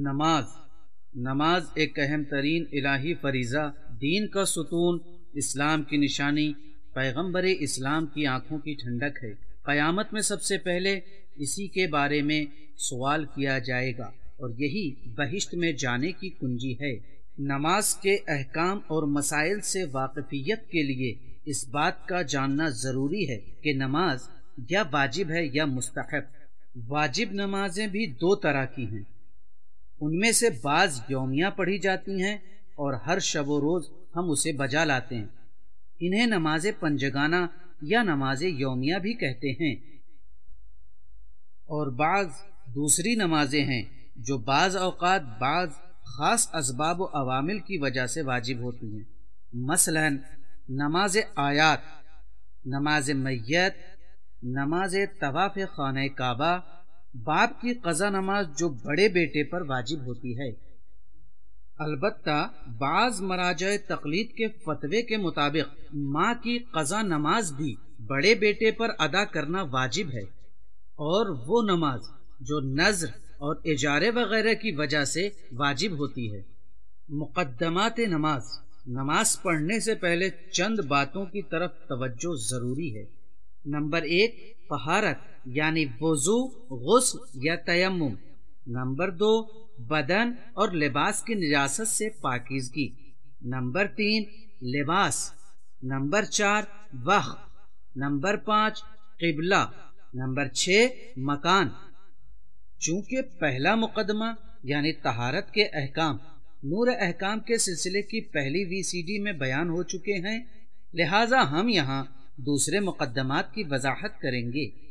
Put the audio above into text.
نماز ایک اہم ترین الہی فریضہ، دین کا ستون، اسلام کی نشانی، پیغمبر اسلام کی آنکھوں کی ٹھنڈک ہے۔ قیامت میں سب سے پہلے اسی کے بارے میں سوال کیا جائے گا اور یہی بہشت میں جانے کی کنجی ہے۔ نماز کے احکام اور مسائل سے واقفیت کے لیے اس بات کا جاننا ضروری ہے کہ نماز یا واجب ہے یا مستحب۔ واجب نمازیں بھی دو طرح کی ہیں، ان میں سے بعض یومیہ پڑھی جاتی ہیں اور ہر شب و روز ہم اسے بجا لاتے ہیں، انہیں نماز پنجگانہ یا نماز یومیہ بھی کہتے ہیں۔ اور بعض دوسری نمازیں ہیں جو بعض اوقات بعض خاص اسباب و عوامل کی وجہ سے واجب ہوتی ہیں، مثلا نماز آیات، نماز میت، نماز طواف خانہ کعبہ، باپ کی قضا نماز جو بڑے بیٹے پر واجب ہوتی ہے۔ البتہ بعض مراجع تقلید کے فتوے کے مطابق ماں کی قضا نماز بھی بڑے بیٹے پر ادا کرنا واجب ہے، اور وہ نماز جو نذر اور اجارے وغیرہ کی وجہ سے واجب ہوتی ہے۔ مقدمات نماز پڑھنے سے پہلے چند باتوں کی طرف توجہ ضروری ہے۔ نمبر 1، طہارت یعنی وضو، غسل یا تیمم۔ نمبر 2، بدن اور لباس کی نجاست سے پاکیزگی۔ نمبر 3، لباس۔ نمبر 4، وقت۔ نمبر 5، قبلہ۔ نمبر 6، مکان۔ چونکہ پہلا مقدمہ یعنی طہارت کے احکام نور احکام کے سلسلے کی پہلی VCD میں بیان ہو چکے ہیں، لہٰذا ہم یہاں دوسرے مقدمات کی وضاحت کریں گے۔